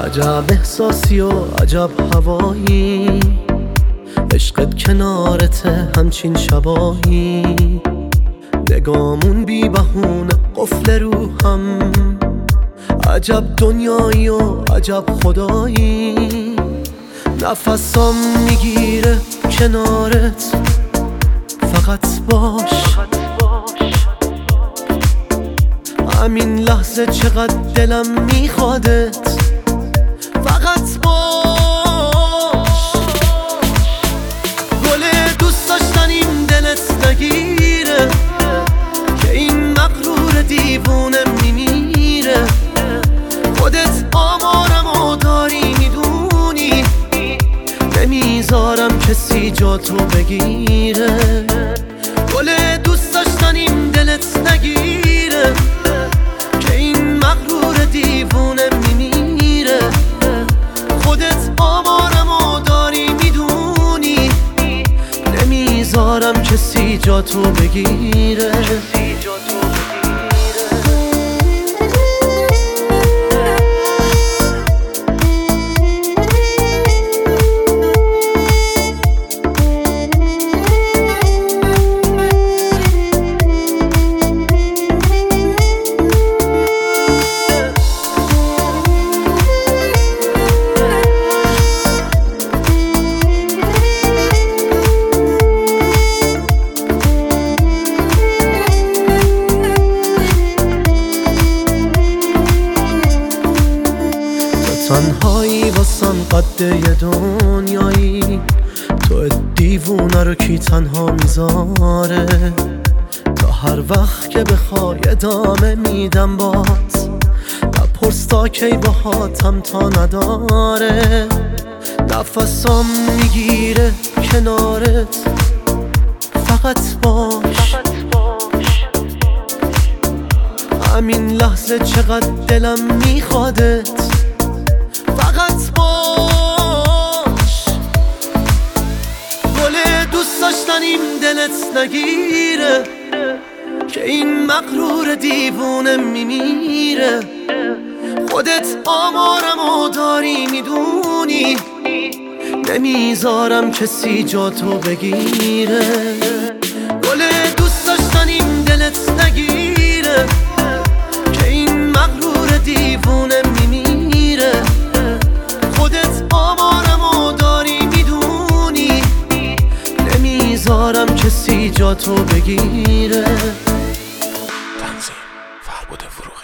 عجب احساسی و عجب هوایی، عشقت کنارته همچین شبایی. نگامون بی بهونه قفل روحم، عجب دنیایی و عجب خدایی. نفسام میگیره کنارت، فقط باش. همین لحظه چقدر دلم میخوادت، فقط باش. گل دوست داشتنیم دلت نگیره، که این مغرور دیوونه میمیره. خودت آمارمو داری میدونی، نمیذارم کسی جا تو بگیره. گل دوست داشتنیم دلت نگیره، که این مغرور دیوونه میمیره. خودت آمارمو داری میدونی، نمیذارم کسی جا تو بگیره. تنهایی واسم قد یه دنیایی، تو دیوونه رو کی تنها میذاره؟ تا هر وقت که بخوای ادامه میدم بات، نپرس تا کی باهاتم تا نداره. نفسام میگیره کنارت، فقط باش. همین لحظه چقدر دلم میخوادت، فقط باش. گل دوست داشتنیم دلت نگیره، که این مغرور دیوونه میمیره. خودت آمارمو داری میدونی، نمیذارم کسی جا تو بگیره. گل دوست داشتنیم دلت نگیره، که این مغرور دیوونه میمیره. خودت آمارمو داری میدونی، نمیذارم کسی جا تو بگیره. تنظیم فربود فروغی.